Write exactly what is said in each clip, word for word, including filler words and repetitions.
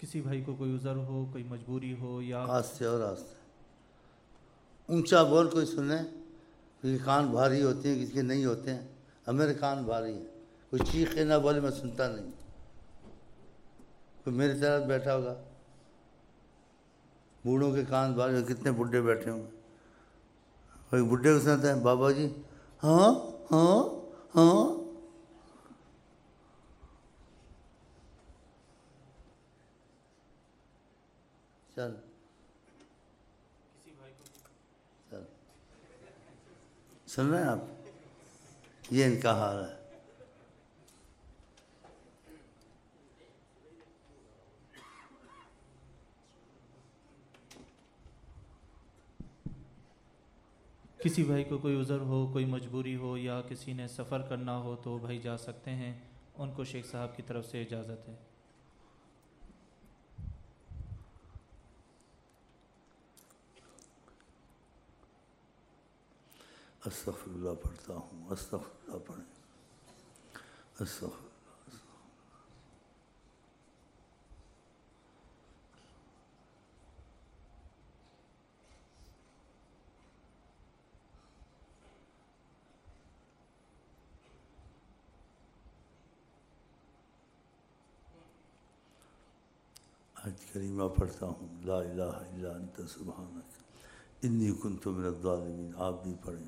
किसी भाई को कोई उज़र हो, कोई मजबूरी हो या आस्ते और आस्ते, ऊंचा बोल कोई सुने, क्योंकि कान भारी होते हैं, किसी के नहीं होते हैं। अब मेरे कान भारी हैं, कोई चीखे ना बोले मैं सुनता नहीं। कोई मेरी तरफ बैठा होगा, बूढ़ों के कान भारी हो, कितने बुढ़े बैठे होंगे। कोई बुढ़े को सुनाता है बाबा जी हाँ हाँ हाँ। चल चल, सुन रहे हैं आप, ये इनका हाल है। किसी भाई को कोई उज़र हो, कोई मजबूरी हो या किसी ने सफ़र करना हो तो भाई जा सकते हैं, उनको शेख साहब की तरफ से इजाज़त है। अस्तग़फिरुल्लाह पढ़ता हूँ, अस्तग़फिरुल्लाह पढ़ें, अस्तग़फिरुल्लाह। आज करीमा पढ़ता हूँ, ला इलाहा इल्ला अंता सुब्हानक इन्नी कुन्तु मिनज़ ज़ालिमीन। आप भी पढ़ें।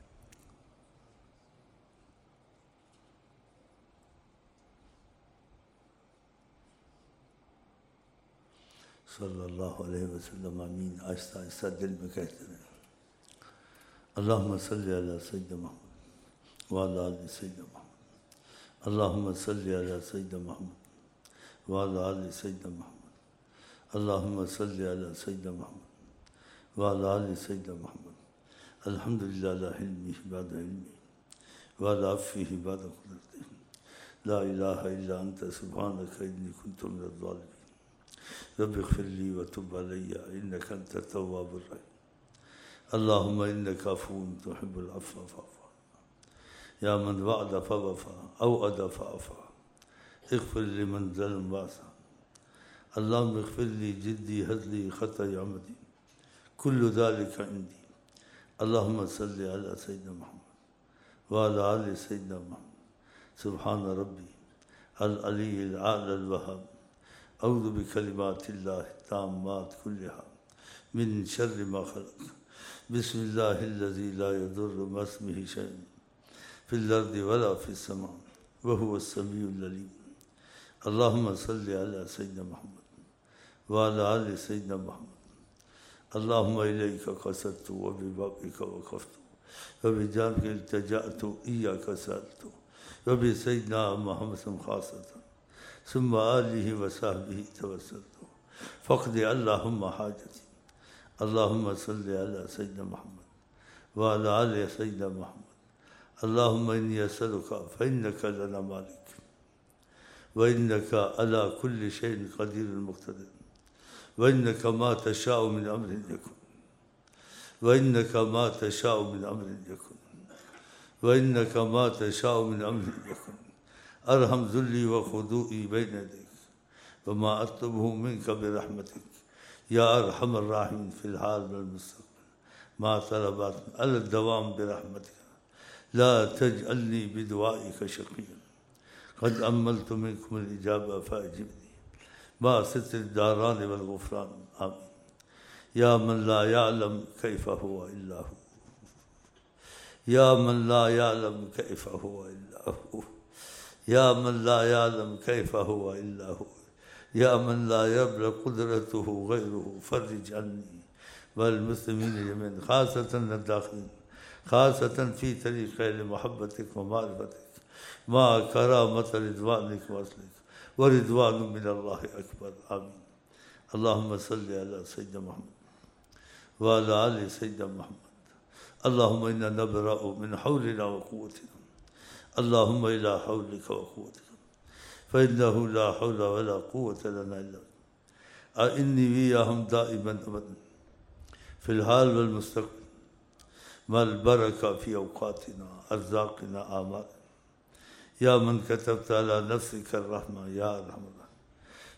सल्लल्लाहु अलैहि वसल्लम आमीन। आहिस्ता आहिस्ता दिल में कहते रहें। अल्लाहुम्मा सल्लि अला सय्यिदना मुहम्मद व अला आलि सय्यिदना मुहम्मद। अल्लाहुम्मा सल्लि अला सय्यिदना मुहम्मद व अला आलि सय्यिदना मुहम्मद। अल्लाहुम्मा सल्लि अला सय्यिदना मुहम्मद व अला आलि सय्यिदना मुहम्मद। अल्हम्दुलिल्लाह अला हिल्मिही बअदा इल्मिही व अला अफ़्विही बअदा क़ुद्रतिही। ला इलाहा इल्ला अंता सुब्हानका इन्नी कुन्तु मिनज़ ज़ालिमीन। रब्बि इग़फ़िर ली व तुब अलैया इन्नका अंतत तव्वाबुर रहीम। अल्लाहुम्मा इन्नका अफ़ुव्वुन तुहिब्बुल अफ़्व फ़अफ़ु अन्ना। या मन वअद फ़वफ़ा अवअद फ़अफ़ा। इग़फ़िर लिमन ज़लम वअसा। अल्लाहुम्मा इग़फ़िर ली जिद्दी हज़ली ख़ताया अमदी कुल्लु ज़ालिका इंदी। अल्लाहुम्मा सल्लि अला सय्यिदना मुहम्मद व अला आलि सय्यिदना मुहम्मद। सुब्हान रब्बी अल अलीय्यिल आ'लल वहाब। अऊज़ु बिकलिमातिल्लाहि ताम्माति कुल्लिहा मिन शर्रि मा ख़लक़। बिस्मिल्लाहिल्लज़ी ला यदुर्रु म'a इस्मिही शै'उन फ़िल अर्दि वला फ़िस समा' व हुवस समीउल अलीम। अल्लाहुम्मा सल्लि अला सय्यिदना मुहम्मद व अला आलि सय्यिदना मुहम्मद। अल्लाहुम्मा इलैका क़सदतु व बिबाबिका वक़फ़तु व बिजाबिका इल्तजअतु इय्याका सअलतु व बिसय्यिदना मुहम्मदिन ख़ासतन सुम्मा आलिहि व सहबिही तवस्सलतु फ़क़्दि अल्लाहुम्मा हाजती। अल्लाहुम्मा सल्लि अला सय्यिदना मुहम्मद व अला आलि सय्यिदना मुहम्मद। अल्लाहुम्मा इन्नी असअलुका फ़इन्नका लना मालिक व इन्नका अला कुल्लि शैइन क़दीरुन मुक़्तदिर व इन्नका मा तशाअु मिन अम्रिन यकुन व इन्नका मा तशाअु मिन अम्रिन यकुन व इन्नका मा तशाअु मिन अम्रिन यकुन। अरहम ज़ुल्ली व ख़ुदूई बैन यदैक व मा अत्लुबुहु मिनका बिरहमतिक या अरहमर राहिमीन फ़िल हाल वल मुस्तक़बिल मा तलबात अला दवाम बिरहमतिक ला तजअलनी बिदुआइका शक़िय्यन क़द अम्मलतु मिनकुमुल इजाबा फ़अजिबनी मा सित्रिद दारानि वल ग़ुफ़रान। आमीन। या मन ला यअलम कैफ़ हुवा इल्ला हु। या मन ला यअलम कैफ़ हुवा इल्ला हु। या मन ला यअलम कैफ़ हुवा इल्ला हु। या मन ला यब्लग़ क़ुदरतुहु ग़ैरुहु फ़र्रिज अन्नी वल मुस्लिमीन जमीअन ख़ासतन अद्दाख़िलीन ख़ासतन फ़ी तरीक़ि मुहब्बतिक व मारिफ़तिक मा करामत रिज़वानिक वस्लिक व रिज़वानु मिनल्लाहि अकबर। आमीन। अल्लाहुम्मा सल्लि अला सय्यिदना मुहम्मद व अला आलि सय्यिदना मुहम्मद। अल्लाहुम्मा इन्ना नबरअु मिन हौलिना व क़ुव्वतिना। अल्लाहुम्मा इला हौलिका व क़ुव्वतिका फ़इन्नहु ला हौला व ला क़ुव्वता लना इल्ला बिक। अइन्नी विय्याहुम दाइमन अबदन फ़िल हाल वल मुस्तक़बिल मल बरका फ़ी औक़ातिना अर्ज़ाक़िना आमालिना। या मन कतबत अला नफ़्सिका अर्रहमा या अरहमर राहिमीन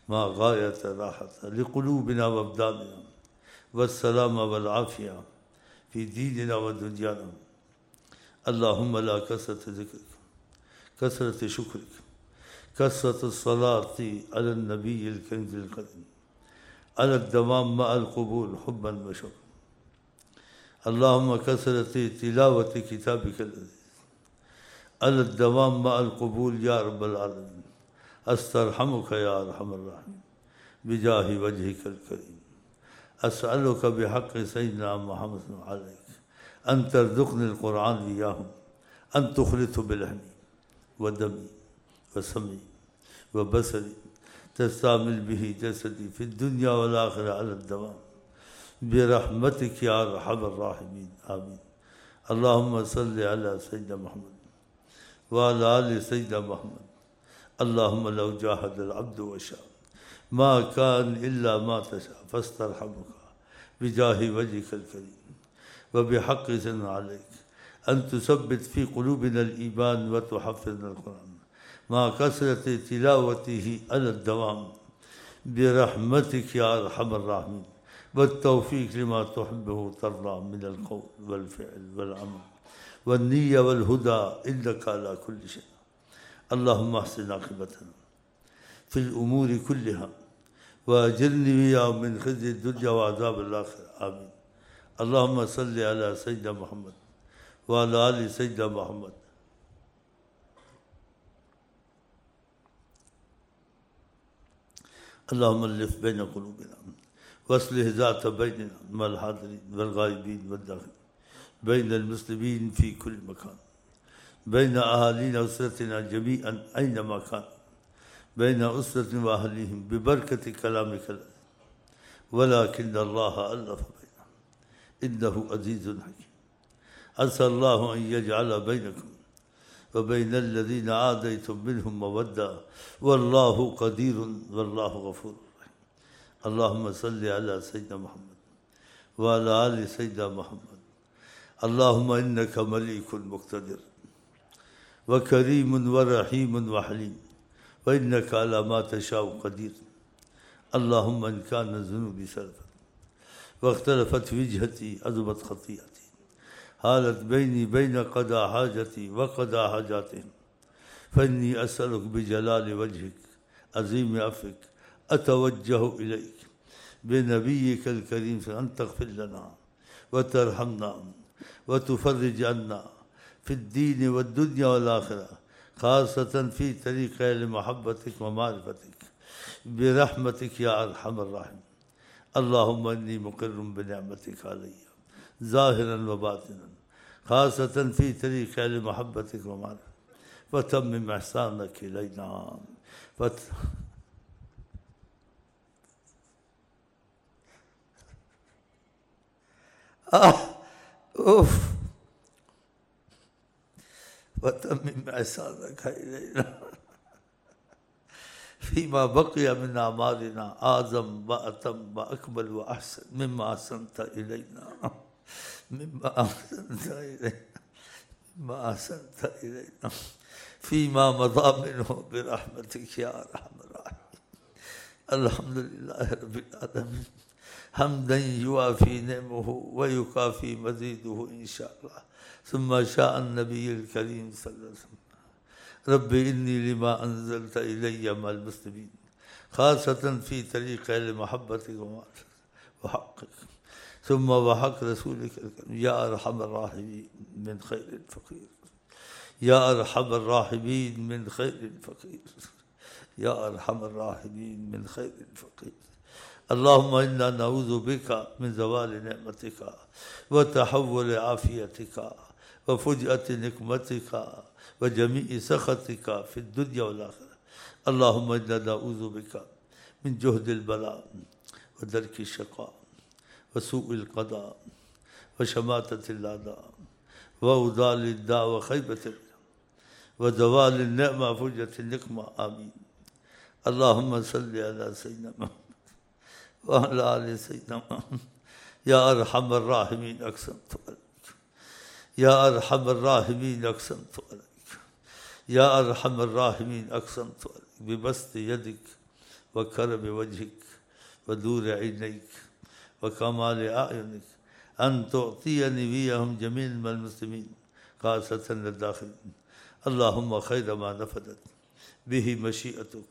मा गायत राहत लिक़ुलूबिना व अब्दानिना वस्सलाम वल आफिया फ़ी दीनिना व दुनियाना। अल्लाहुम्मा ला कसरत ज़िक्रिक कसरत शुक्रिक कसरत सलाती अला नबील कंज़िल करीम अला दवाम मअल क़ुबूल हुब्बन व शुक्र। अल्लाहुम्मा कसरत तिलावत किताबिकल अज़ीज़ अला दवाम मअल क़ुबूल या रब्बल आलमीन। अस्तरहमुका या अरहमर राहिमीन बिजाहि वजहिकल करीम। अस्अलुका बिहक़्क़ि सय्यिदिना मुहम्मद अलैक अन तरज़ुक़निल क़ुरआन इय्याहुम अन तुख़लितहु बिलहमी व दमी व समी व बसरी तस्तामिल बिही जसदी फ़िद दुनिया वल आख़िरह अला दवाम बिरहमतिक या अरहमर राहिमीन आमीन। अल्लाहुम्मा सल्लि अला सय्यिदिना मुहम्मद व अला आलि सय्यिदिना मुहम्मद। अल्लाहुम्मा लौ जाहदल अब्दु वशा मा कान इल्ला मा तशा फस्तरहमुका बिजाहि वजहिकल करीम व बिहक़्क़ि सना अलैक अन तुसब्बित फ़ी क़ुलूबिनल ईमान व तुहफ़्फ़िज़नल क़ुरआन मा कसरत तिलावतिही अला दवाम बिरहमतिक या अरहमर राहिमीन वत्तौफ़ीक़ लिमा तुहिब्बु तर्ज़ा मिनल क़ौल वल फ़िअल वल अमल वन्निय्या वल हुदा इन्नका अला कुल्लि शै। अल्लाहुम्मा अहसिन आक़िबतना फ़िल उमूरि कुल्लिहा व अजिरनी बिहा मिन ख़िज़्यि दुन्या व अज़ाबिल आख़िरह आमीन। अल्लाहुम्मा सल्लि अला सय्यिदिना मुहम्मद व अला आलि सय्यिदिना मुहम्मद। अल्लाहुम्मा अल्लिफ़ बैन क़ुलूबिना वअस्लिह ज़ात बैनिना मअल हाज़िरीन वल ग़ाइबीन वद्दाख़िलीन बैनल मुस्लिमीन फ़ी कुल्लि मकान बैन अहालीना उसरतिना जमीअन ऐनमा कान बैन उसरतिना व अहलीहिम बिबरकति कलामिकल वलाकिन्न अल्लाह अल्लफ़ बैनहुम इन्नहु अज़ीज़ुन हकीम। अस्सअल्लाहु अन यजअल बैनकुम व बैनल लज़ीना आज़यतुम मिनहुम मवद्दा वल्लाहु क़दीरुन वल्लाहु गफ़ूरुर रहीम। अल्लाहुम्मा सल्लि अला सय्यिदिना मुहम्मद व अला आलि सय्यिदिना मुहम्मद। अल्लाहुम्मा इन्नका मलीकुन मुक़्तदिर व करीमुन व रहीमुन व हलीम व इन्नका अला मा तशाउ क़दीर। अल्लाहुम्मा इन कान ज़ुनूबी सरफ़त वख्तलफ़त विजहती अज़मत ख़तीअती हालत बैनी बैन क़दा हाजती व क़दा हाजातिहिम फ़इन्नी असअलुक बिजलालि वजहिक अज़ीम अफ़्विक अतवज्जहु इलैक बिनबिय्यिकल करीम अन तग़फ़िर लना व तरहमना व तुफ़र्रिज अन्ना फ़िद्दीन वद्दुन्या वल आख़िरह ख़ासतन फ़ी तरीक़िल महब्बतिक व मारिफ़तिक बिरहमतिक या अरहमर राहिमीन। अल्लाहुम्मा इन्नी मुक़िर्रुम बिनिअमतिक अलैया ज़ाहिरन व बातिनन ख़ासतन फ़ी तरीक़िल महब्बतिक व मारिफ़तिक व तम्मिम इहसानक इलैना फत उफ़ वतम्मिम इहसानक इलैना फ़ीमा बक़िया मिन अमालिना आज़म व अतम व अकमल व अहसन मिम्मा अहसनत इलैना मिम्मा अहसनत इलैना मिम्मा अहसनत इलैना फ़ीमा मज़ा मिन्हु बिरहमतिक या अरहमर राहिमीन। अल्हम्दुलिल्लाहि रब्बिल आलमीन हम्दन युवाफ़ी निअमहु व युकाफ़ी मज़ीदहु इंशाअल्लाह। सुम्मा शाअ नबिय्युल करीम सल्लल्लाहु अलैहि वसल्लम रब्बि इन्नी लिमा अंज़लत इलय्या मअल मुस्लिमीन ख़ासतन फ़ी तरीक़िल महब्बतिक व हक़्क़िक सुम्मा व हक़्क़ रसूलिकल करीम या अरहमर राहिमीन मिन ख़ैरिल फ़क़ीर या अरहमर राहिमीन मिन ख़ैरिल फ़क़ीर या अरहमर राहिमीन मिन ख़ैरिल फ़क़ीर। अल्लाहुम्मा इन्ना नऊज़ु बिका मिन ज़वालि निअमतिका व तहव्वुलि आफ़ियतिका व फ़ुजअति निक़मतिका व जमीइ सख़तिका फ़िद दुन्या वल आख़िरह। अल्लाहुम्मा इन्ना नऊज़ु बिका मिन जुहदिल बला व दरकि शक़ा व सूइल क़दा व शमाततिल अदा व उज़ालिद दा व ख़ैबतिल व ज़वालिन निअमा फ़ुजअतिन निक़मा आमीन। अल्लाहुम्मा सल्लि अला सय्यिदिना मुहम्मद व अला आलि सय्यिदिना मुहम्मद। या अरहमर राहिमीन अक़समतु अलैक या अरहमर राहिमीन अक़समतु अलैक या अरहमर राहिमीन अक़समतु अलैक बिबस्ति यदिक व وكرم وجهك ودور عينيك وكمال أعينك أن تعطيني وياهم جميع المسلمين خاصة الداخلين. اللهم خير ما نفذت به مشيئتك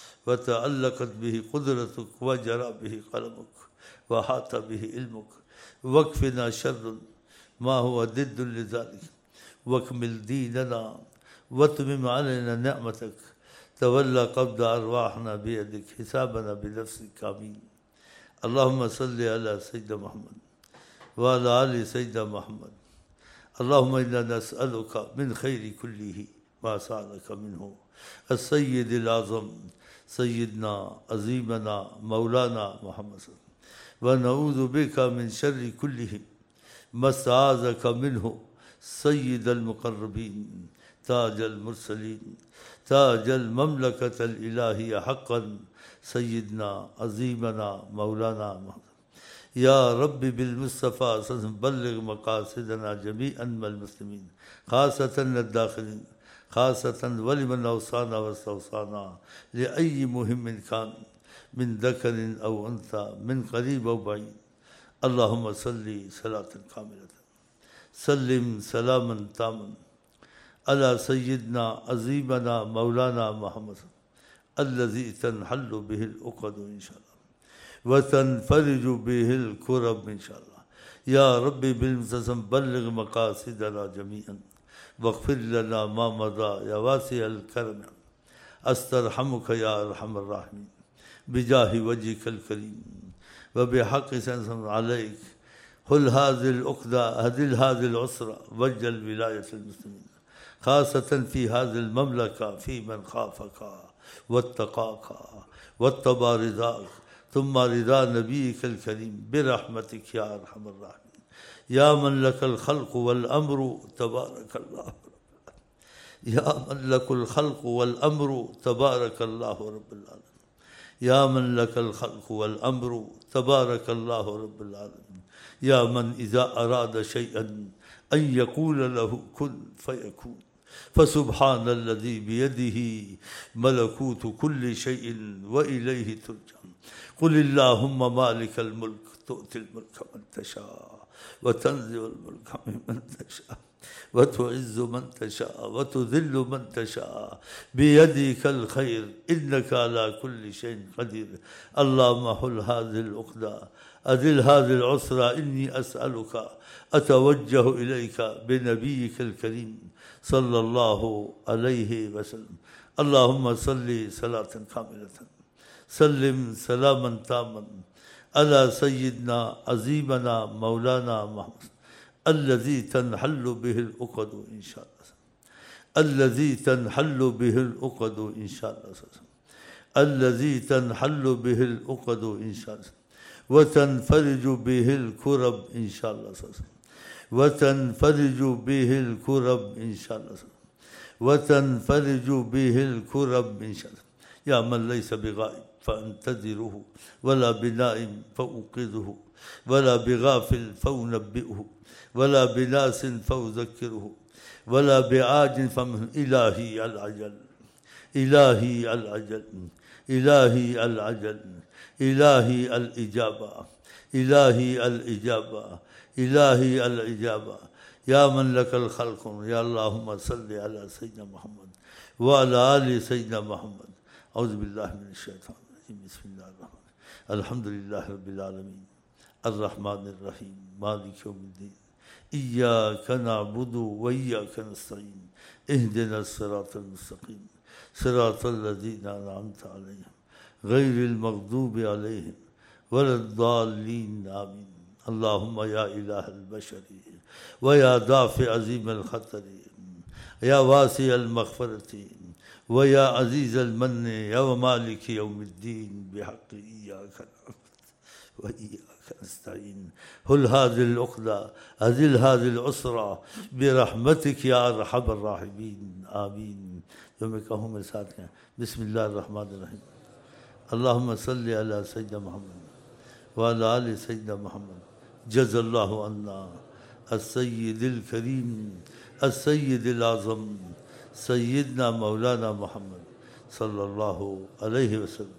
وتعلقت به قدرتك وجرى به قلمك وحاط به علمك، واكفنا شر ما هو ضد لذلك، واكمل ديننا واتمم علينا نعمتك، تولى قبض أرواحنا بيدك، حسابنا بنفسك. آمين. اللهم صل على سيدنا محمد وعلى آل سيدنا محمد. اللهم إنا نسألك من خير كله ما سألك منه السيد الأعظم سيدنا عظيمنا مولانا محمد صلى الله عليه وسلم، ونعوذ بك من شر كله ما استعاذك منه سيد المقربين تاج المرسلين تاج المملكة الإلهية حقا سيدنا عظيمنا مولانا محمد. يا رب بالمصطفى صلى الله عليه وسلم بلغ مقاصدنا جميعا من المسلمين خاصة الداخلين، خاصة ولمن أوصانا واستوصانا لأي مهم كان من ذكر أو أنثى من قريب أو بعيد. اللهم صل صلاة كاملة سلم سلاما تاما على سيدنا عظيمنا مولانا محمد الذي تنحل به العقد إن شاء الله وتنفرج به الكرب إن شاء الله. يا ربي بالمتسم بلغ مقاصدنا جميعا واغفر لنا ما مضى يا واسع الكرم. أسترحمك يا أرحم الراحمين بجاه وجهك الكريم وبحق سنسم عليك. هل هذه العقدة هذه هذه العسرة وجل ولاية المسلمين خاصة في هذه المملكة في من خافك واتقاك واتبع رضاك ثم رضا نبيك الكريم برحمتك يا أرحم الراحمين. يا من لك الخلق والأمر تبارك الله، يا من لك الخلق والأمر تبارك الله رب العالمين. يا من لك الخلق والأمر تبارك الله رب العالمين. يا من إذا أراد شيئا أن يقول له كن فيكون، فسبحان الذي بيده ملكوت كل شيء وإليه ترجع. قل اللهم مالك الملك تؤتي الملك من تشاء وتنزع الملك ممن تشاء وتعز من تشاء وتذل من تشاء بيدك الخير إنك على كل شيء قدير. اللهم حل هذه العقدة أذل هذه العسرة. إني أسألك أتوجه إليك بنبيك الكريم صلى الله عليه وسلم. اللهم صل صلاة كاملة سلم سلاما تاما على سيدنا عظيمنا مولانا محمد الذي تنحل به العقد إن شاء الله، الذي تنحل به العقد إن شاء الله، الذي تنحل به العقد إن شاء الله وتنفرج به الكرب إن شاء الله، وتنفرج به الكرب إن شاء الله، وتنفرج به الكرب إن شاء الله. يا من ليس بغائب فأنتظره ولا بنائم فأوقظه ولا بغافل فأنبئه ولا بناس فأذكره ولا بعاج فمن إلهي العجل إلهي العجل إلهي العجل إلهي الإجابة إلهي الإجابة إلهي الإجابة. يا من لك الخلق. يا اللهم صل على سيدنا محمد وعلى آل سيدنا محمد. أعوذ بالله من الشيطان الرجيم. بسم الله الرحمن الرحيم. الحمد لله رب العالمين الرحمن الرحيم مالك يوم الدين. إياك نعبد وإياك نستعين اهدنا الصراط المستقيم صراط الذين أنعمت عليهم غير المغضوب عليهم ولا الضالين. آمين. اللهم يا إله البشر ويا دافع عظيم الخطر يا واسع المغفرة ويا عزيز المن يا مالك يوم الدين بحق إياك نعبد وإياك نستعين. هل هذه العقدة أذل هذه العسرة برحمتك يا أرحم الراحمين. آمين. يوم كهم الساتين. بسم الله الرحمن الرحيم. اللهم صل على سيدنا محمد وعلى آل سيدنا محمد. جزا الله عنا السيد الكريم السيد الأعظم سيدنا مولانا محمد صلى الله عليه وسلم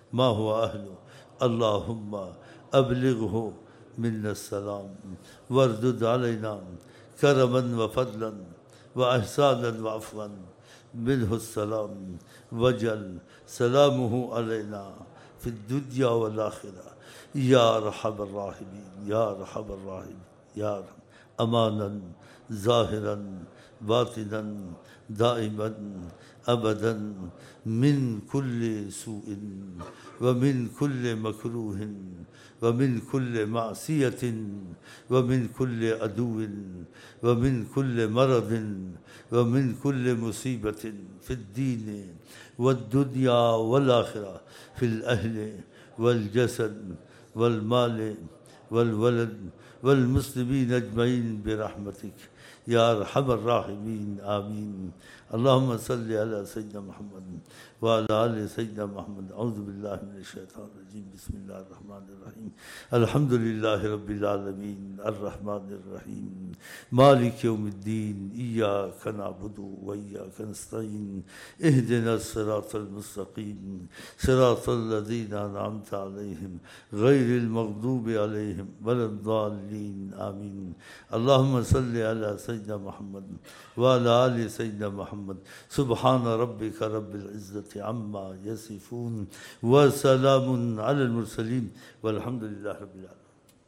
मा हुवा अहलु अल्लाहुम्मा अबलिगहु मिन्ना सलाम वर्दुद अलैना करमन व फदलन व अहसानन व अफ़वन मिन्हु सलाम वजल सलामुहु अलैना फिद दुनिया वल आखिरा या रहमर राहिमीन या रहमर राहिमीन या अमानन ज़ाहिरन बातिनन दाइमन अबदन मिन कुल्li सूइन व मिन कुल्li मकरूहिन व मिन कुल्li मासियतिन व मिन कुल्li अदुविन व मिन कुल्li मरदिन व मिन कुल्li मुसीबतिन फिद दीन वद्दुनिया वल आखिरा फिल अहले वल जसद वल माल वल वलद वल मुस्लिमीन अजमईन बिरहमतिक या अरहमर राहिमीन आमीन। अल्लाहुम्मा सल्लि अला सय्यिदना मुहम्मद व अला आलि सय्यिदना मुहम्मद। औज़ु बिल्लाहि मिनश शैतानिर रजीम। बिस्मिल्लाहिर रहमानिर रहीम। अल्हम्दुलिल्लाहि रब्बिल आलमीन अर्रहमानिर रहीम मालिकि यौमिद्दीन इय्याका नअबुदु व इय्याका नस्तईन इहदिनस सिरातल मुस्तक़ीम सिरातल लज़ीना अनअमता अलैहिम गैरिल मग़दूबि अलैहिम वलद्दाल्लीन आमीन। अल्लाहुम्मा सल्लि अला सय्यिदना मुहम्मद व अला आलि सय्यिदना मुहम्मद। सुब्हान रब्बिका रब्बिल इज़्ज़ति अम्मा यसिफून व सलामुन अलल मुरसलीन वल्हम्दुलिल्लाहि रब्बिल आलमीन।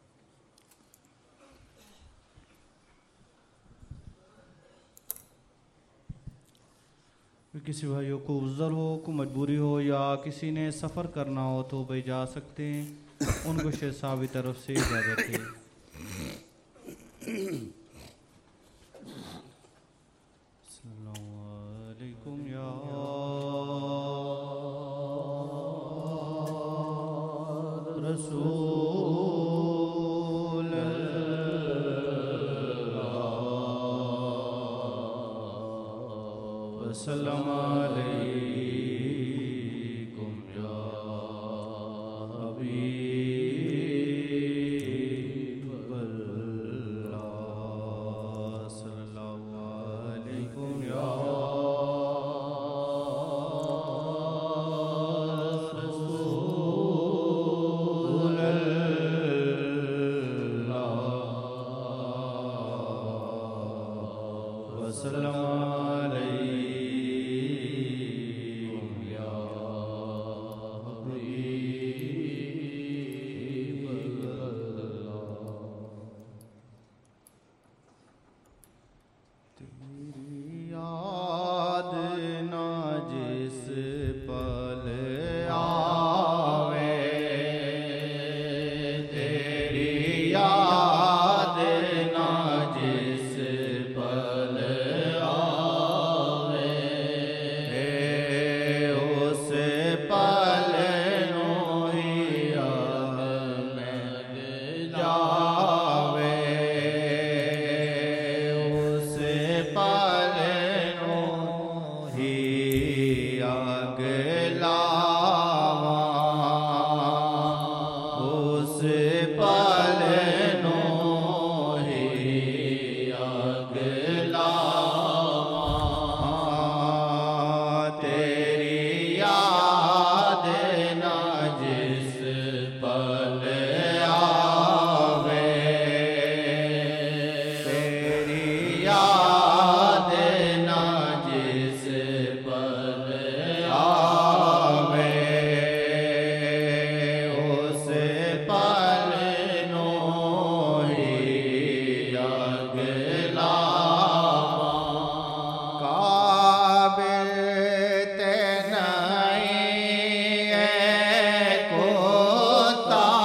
किसी भाइयों को उज़्र हो, को मजबूरी हो या किसी ने सफ़र करना हो तो भाई जा सकते हैं, उनको शेख साहब की तरफ से इजाज़त है। अस्सलामुअलैकुम या रसूल अल्लाह वसल्लम अलैकुम या हबीब अल्लाह सल्लल्लाहु अलैकुम या रसूल अल्लाह वसल्लम कोता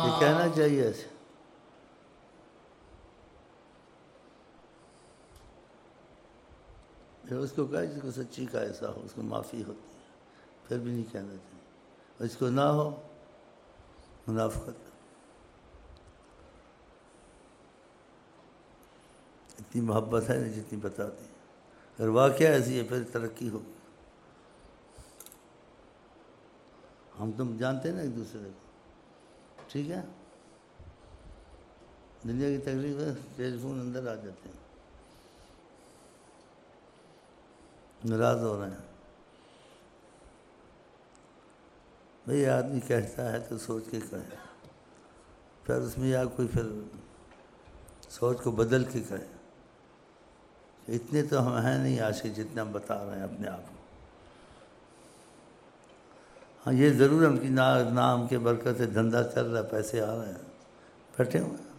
ये कहना चाहिए ऐसे। फिर उसको कहे जिसको सच्ची का ऐसा हो उसको माफ़ी होती है, फिर भी नहीं कहना चाहिए। और इसको ना हो मुनाफिकत। इतनी मोहब्बत है नहीं जितनी बताती। अगर वाक़या ऐसी है फिर तरक्की होगी। हम तुम जानते हैं ना एक दूसरे को, ठीक है। दुनिया की तकलीफ है, टेलीफोन अंदर आ जाते हैं, नाराज़ हो रहे हैं। भाई आदमी कहता है तो सोच के कहे, फिर उसमें या कोई फिर सोच को बदल के कहे। इतने तो हम हैं नहीं आशिक जितना हम बता रहे हैं अपने आप को। हाँ ये ज़रूर उनकी ना नाम के बरकत से धंधा चल रहा है, पैसे आ रहे हैं, बैठे हुए हैं।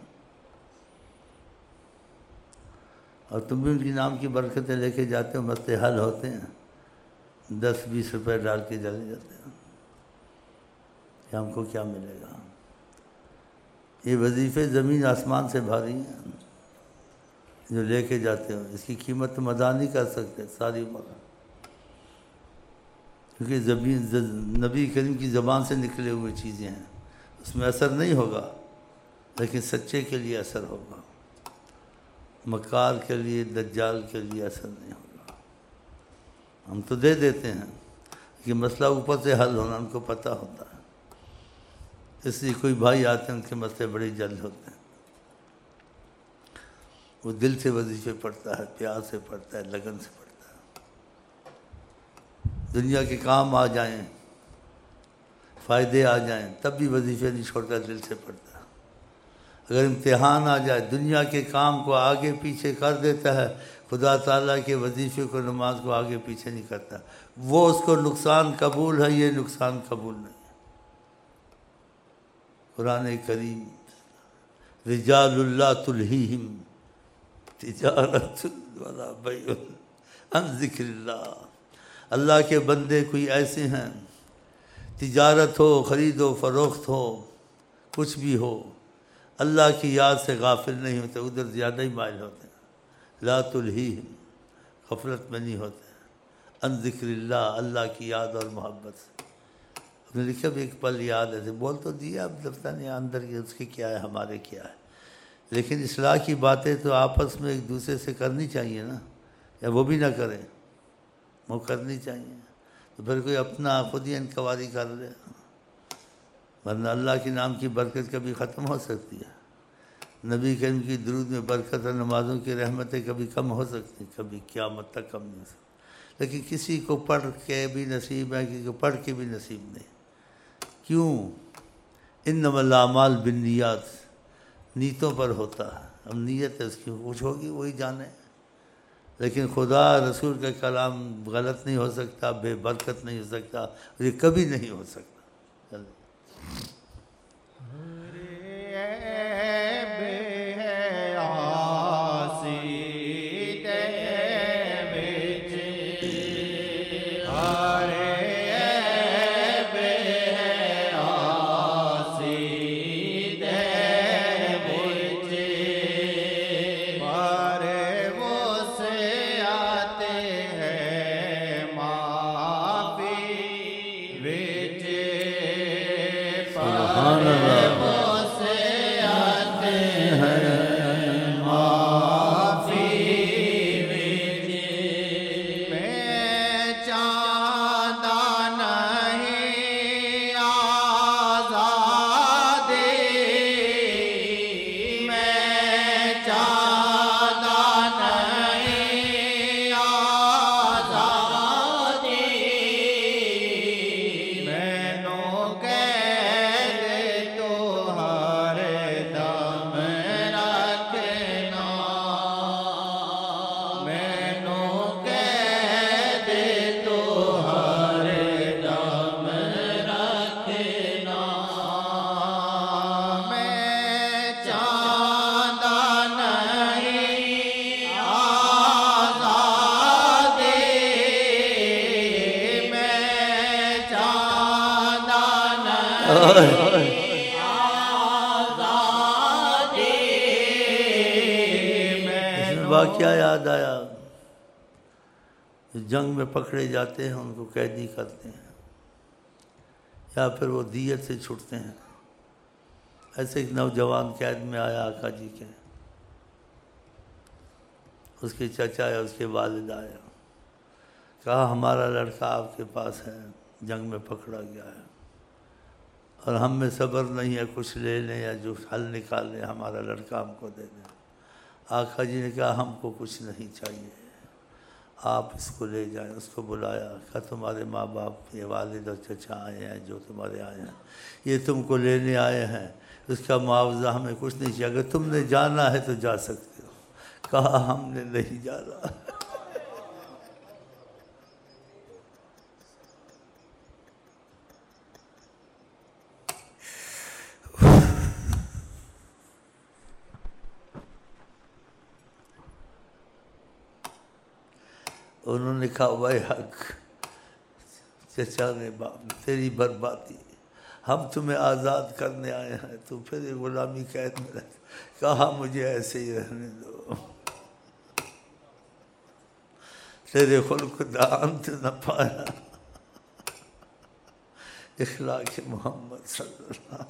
और तुम भी उनकी नाम की बरकतें लेके जाते हो, मसले हल होते हैं, दस बीस रुपए डाल के चले जाते हैं कि हमको क्या मिलेगा। ये वजीफ़े ज़मीन आसमान से भारी हैं जो लेके जाते हो। इसकी कीमत तुम अदा नहीं कर सकते सारी उम्र, क्योंकि ज़मीन नबी करीम की ज़बान से निकले हुए चीज़ें हैं, उसमें असर नहीं होगा, लेकिन सच्चे के लिए असर होगा। मक्कार के लिए, दज्जाल के लिए असर नहीं होगा। हम तो दे देते हैं कि मसला ऊपर से हल होना उनको पता होता है, इसलिए कोई भाई आते हैं उनके मसले बड़े जल्द होते हैं। वो दिल से वजीफे पढ़ता है, प्यार से पढ़ता है, लगन से पढ़ता है। दुनिया के काम आ जाएं, फ़ायदे आ जाएं, तब भी वजीफे नहीं छोड़ता, दिल से पढ़ता है। अगर इम्तिहान आ जाए, दुनिया के काम को आगे पीछे कर देता है, खुदा ताला के वजीफे को, नमाज को आगे पीछे नहीं करता। वो उसको नुकसान कबूल है, ये नुकसान कबूल नहीं है। कुरान करीम रिजालुल्लाह तुल्हीहिम तिजारत वला बैउन अन ज़िक्रिल्लाह। अल्लाह के बंदे कोई ऐसे हैं, तिजारत हो, ख़रीदो फरोख्त हो, कुछ भी हो, अल्लाह की याद से गाफिल नहीं होते, उधर ज़्यादा ही माइल होते हैं। ला तुल्हीहिम, गफलत में नहीं होते, अन ज़िक्रिल्लाह, अल्लाह की याद और मोहब्बत से। उसने लिखा भी एक पल याद है, बोल तो दिया, अब लगता नहीं अंदर के उसके क्या है, हमारे क्या है। लेकिन इस्लाह की बातें तो आपस में एक दूसरे से करनी चाहिए ना, या वो भी ना करें, वो करनी चाहिए। तो फिर कोई अपना खुद ही इंक्वायरी कर ले, वरना अल्लाह के नाम की बरकत कभी ख़त्म हो सकती है। नबी करीम की दुरूद में बरकत और नमाज़ों की रहमतें कभी कम हो सकती, कभी क़यामत तक कम नहीं हो सकती। लेकिन किसी को पढ़ के भी नसीब है, किसी को पढ़ के भी नसीब नहीं। क्यों? इन्नमल आमाल बिन्नियात, नीयतों पर होता है। अब नीयत है उसकी कुछ होगी, वही जाने। लेकिन खुदा रसूल का कलाम गलत नहीं हो सकता, बेबरकत नहीं हो सकता, ये कभी नहीं हो सकता। चलो वाक़या याद आया, जंग में पकड़े जाते हैं उनको कैदी करते हैं या फिर वो दियत से छुटते हैं। ऐसे एक नौजवान कैद में आया आका जी के, उसके चचा या उसके वालिद आया, कहा हमारा लड़का आपके पास है, जंग में पकड़ा गया है और हम में सब्र नहीं है, कुछ ले लें या जो हल निकाल लें, हमारा लड़का हमको दे दें। आका जी ने कहा हमको कुछ नहीं चाहिए, आप इसको ले जाएं। उसको बुलाया, कहा तुम्हारे माँ बाप, ये वालिद और चचा आए हैं जो तुम्हारे आए हैं, ये तुमको लेने आए हैं, उसका मुआवजा हमें कुछ नहीं चाहिए, अगर तुमने जाना है तो जा सकते हो। कहा हमने नहीं जाना। उन्होंने कहा वही हक, चचा ने बाप तेरी बर्बादी, हम तुम्हें आज़ाद करने आए हैं, तू फिर गुलामी कैद में रह। कहा मुझे ऐसे ही रहने दो, तेरे खुल्क दा अंत न पाया, इखलाक मोहम्मद सल्लल्लाहु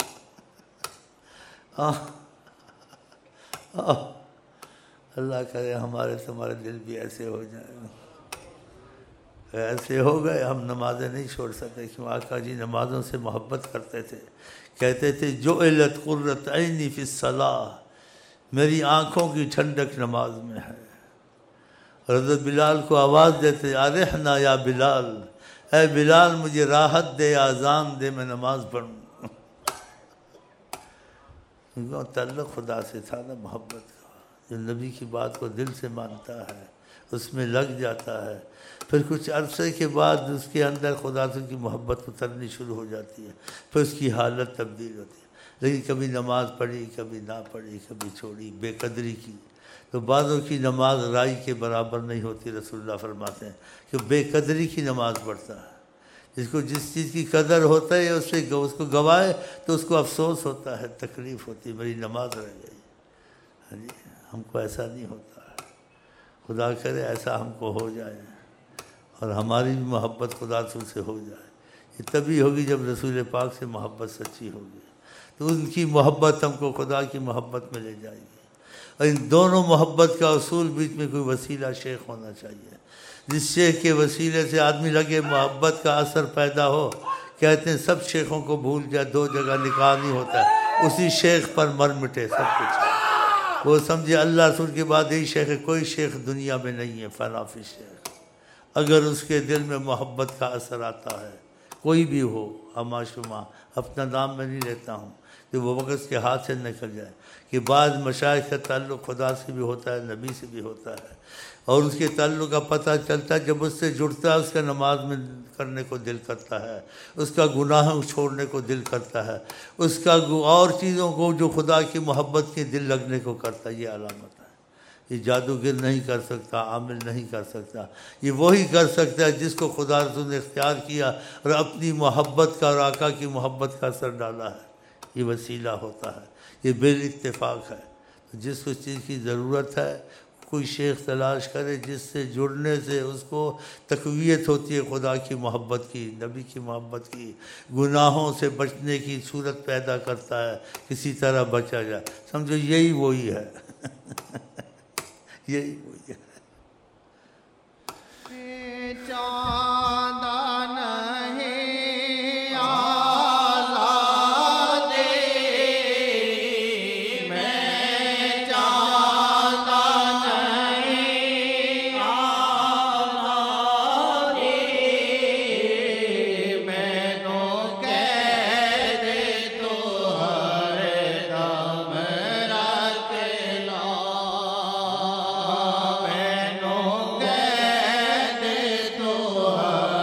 अलैहि वसल्लम। अल्लाह करे हमारे तुम्हारे दिल भी ऐसे हो जाए। ऐसे हो गए, हम नमाज़ें नहीं छोड़ सकते क्यों आका जी नमाज़ों से मोहब्बत करते थे। कहते थे जो इलत कुर्रत ऐनी फी सलाह, मेरी आँखों की ठंडक नमाज में है। हज़रत बिलाल को आवाज़ देते अरहना या बिलाल, ऐ बिलाल मुझे राहत दे, आज़ान दे, मैं नमाज पढ़ूँ। क्योंकि ताल्लुक़ खुदा से था ना, मोहब्बत का। जो नबी की बात को दिल से मानता है, उसमें लग जाता है, फिर कुछ अरसे के बाद उसके अंदर खुदा से की मोहब्बत उतरनी शुरू हो जाती है, फिर उसकी हालत तब्दील होती है। लेकिन कभी नमाज पढ़ी, कभी ना पढ़ी, कभी छोड़ी, बेकदरी की, तो बाज़ों की नमाज राई के बराबर नहीं होती। रसूलुल्लाह फरमाते हैं कि बेकदरी की नमाज पढ़ता है, जिसको जिस चीज़ की कदर होता है उससे उसको गवाए तो उसको अफसोस होता है, तकलीफ़ होती है, मेरी नमाज रह गई। हाँ जी, हमको ऐसा नहीं होता है। खुदा करे ऐसा हमको हो जाए और हमारी भी मोहब्बत खुदा से हो जाए। ये तभी होगी जब रसूल पाक से मोहब्बत सच्ची होगी, तो उनकी मोहब्बत हमको खुदा की मोहब्बत में ले जाएगी। और इन दोनों मोहब्बत का असूल बीच में कोई वसीला शेख होना चाहिए, जिस शेख के वसीले से आदमी लगे मोहब्बत का असर पैदा हो। कहते हैं सब शेखों को भूल जाए, दो जगह निकाह नहीं होता है, उसी शेख पर मर मिटे सब कुछ। वो समझे अल्लाह रसूल के बाद यही शेख है, कोई शेख दुनिया में नहीं है फनाफी शेख। अगर उसके दिल में मोहब्बत का असर आता है, कोई भी हो, अमाशुमा, अपना नाम मैं नहीं लेता हूँ, कि वो वक़्त के हाथ से निकल जाए कि बाद मशाइख का ताल्लुक़ खुदा से भी होता है, नबी से भी होता है, और उसके ताल्लुक़ का पता चलता है जब उससे जुड़ता है, उसका नमाज में करने को दिल करता है, उसका गुनाह छोड़ने को दिल करता है, उसका और चीज़ों को जो खुदा की मोहब्बत के दिल लगने को करता है। ये अलामत है। ये जादूगर नहीं कर सकता, आमिल नहीं कर सकता, ये वही कर सकता है जिसको खुदा रसूल ने इख्तियार किया और अपनी मोहब्बत का और आका की मोहब्बत का असर डाला है। ये वसीला होता है, ये बिल इत्तेफाक है। तो जिस उस चीज़ की ज़रूरत है कोई शेख तलाश करे जिससे जुड़ने से उसको तक़वियत होती है खुदा की मोहब्बत की, नबी की मोहब्बत की, गुनाहों से बचने की सूरत पैदा करता है, किसी तरह बचा जाए। समझो यही वही है यही वही है। तो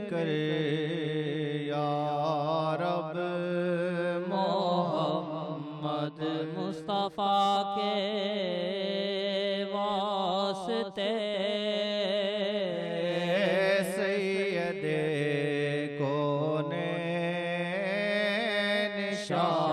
करे या रब मोहम्मद मुस्तफ़ा के वास्ते सैयदे कोने निशा